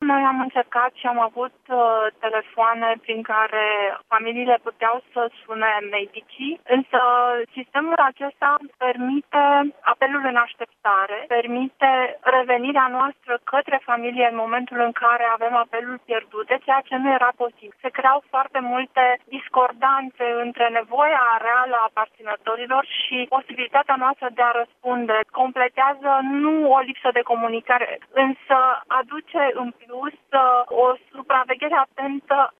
noi am încercat și am avut telefoane prin care familiile puteau să sune medicii, însă sistemul acesta permite apelul în așteptare, permite revenirea noastră către familie în momentul în care avem apelul pierdute, ceea ce nu era posibil. Se creau foarte multe discordanțe între nevoia reală a aparținătorilor și posibilitatea noastră de a răspunde. Completează nu o lipsă de comunicare, însă aduce în plus o supraveghere atentă